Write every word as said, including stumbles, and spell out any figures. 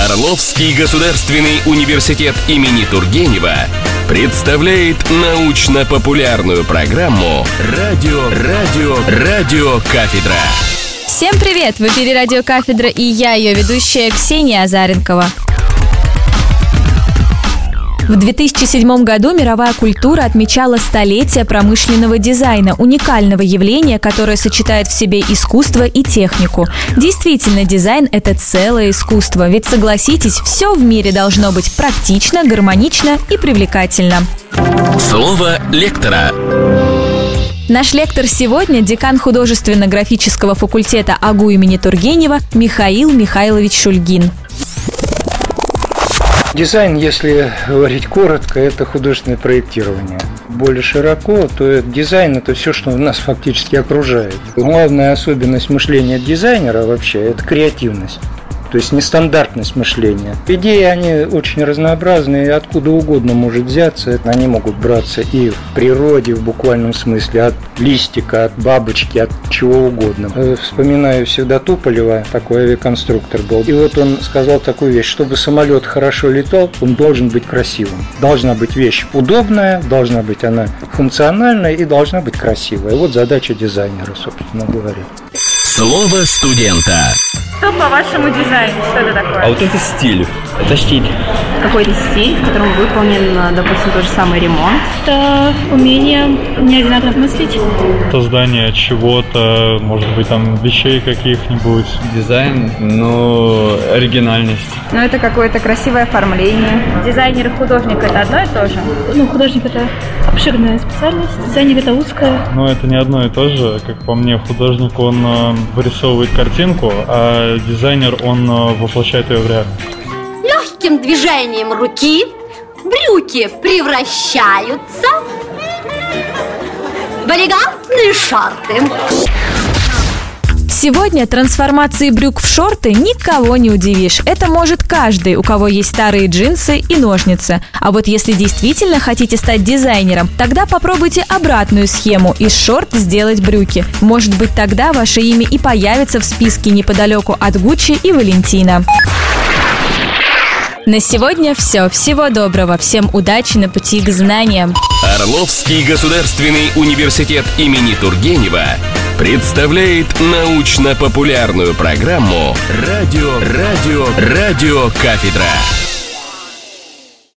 Орловский государственный университет имени Тургенева представляет научно-популярную программу «Радио, радио, радиокафедра». Всем привет! В эфире «Радиокафедра» и я, ее ведущая Ксения Азаренкова. В две тысячи седьмом году мировая культура отмечала столетие промышленного дизайна, уникального явления, которое сочетает в себе искусство и технику. Действительно, дизайн – это целое искусство, ведь, согласитесь, все в мире должно быть практично, гармонично и привлекательно. Слово лектора. Наш лектор сегодня – декан художественно-графического факультета АГУ имени Тургенева Михаил Михайлович Шульгин. Дизайн, если говорить коротко, это художественное проектирование. Более широко, то дизайн – это все, что нас фактически окружает. Главная особенность мышления дизайнера вообще – это креативность. То есть нестандартность мышления. Идеи, они очень разнообразные, откуда угодно может взяться. Они могут браться и в природе, в буквальном смысле, от листика, от бабочки, от чего угодно. Вспоминаю всегда Туполева, такой авиаконструктор был. И вот он сказал такую вещь: чтобы самолет хорошо летал, он должен быть красивым. Должна быть вещь удобная, должна быть она функциональная и должна быть красивая. Вот задача дизайнера, собственно говоря. Слово студента. Что по вашему дизайну? Что это такое? А вот это стиль. Это стиль. Какой-то стиль, в котором выполнен, допустим, тот же самый ремонт. Это умение неодинаково мыслить. Создание чего-то, может быть, там вещей каких-нибудь. Дизайн, ну, оригинальность. Ну, это какое-то красивое оформление. Дизайнер и художник – это одно и то же? Ну, художник – это обширная специальность, дизайнер – это узкая. Но это не одно и то же. Как по мне, художник, он э, вырисовывает картинку, а дизайнер, он э, воплощает ее в реальность. Легким движением руки брюки превращаются в элегантные шорты. Сегодня трансформацией брюк в шорты никого не удивишь. Это может каждый, у кого есть старые джинсы и ножницы. А вот если действительно хотите стать дизайнером, тогда попробуйте обратную схему – из шорт сделать брюки. Может быть, тогда ваше имя и появится в списке неподалеку от Гуччи и Валентина. На сегодня все. Всего доброго. Всем удачи на пути к знаниям. Орловский государственный университет имени Тургенева представляет научно-популярную программу «Радио, радио, радиокафедра».